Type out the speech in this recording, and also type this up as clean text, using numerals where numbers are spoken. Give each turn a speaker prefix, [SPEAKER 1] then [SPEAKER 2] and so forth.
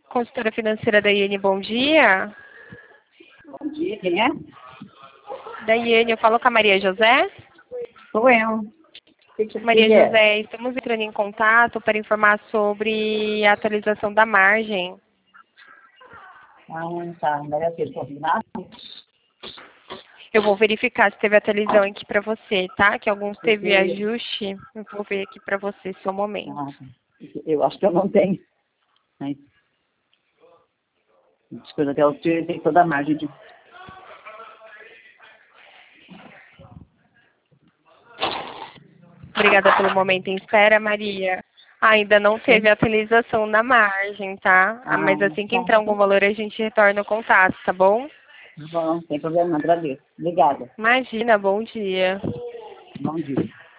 [SPEAKER 1] Consultora financeira da Iene, bom dia.
[SPEAKER 2] Bom dia, quem é?
[SPEAKER 1] Da Iene, eu falo com a Maria José.
[SPEAKER 2] Sou eu.
[SPEAKER 1] Maria José, estamos entrando em contato para informar sobre a atualização da margem.
[SPEAKER 2] Ah, tá. Deve ter combinado.
[SPEAKER 1] Eu vou verificar se teve atualização aqui para você, tá? Que alguns teve ajuste. Eu vou ver aqui para você, seu momento.
[SPEAKER 2] Ah, eu acho que eu não tenho. Mas, desculpa, até eu tirei toda a margem de...
[SPEAKER 1] Obrigada pelo momento em espera, Maria. Ainda não teve atualização na margem, tá? Mas assim que entrar algum valor, a gente retorna o contato, tá bom?
[SPEAKER 2] Bom, sem problema, agradeço. Obrigada.
[SPEAKER 1] Imagina, bom dia.
[SPEAKER 2] Bom dia.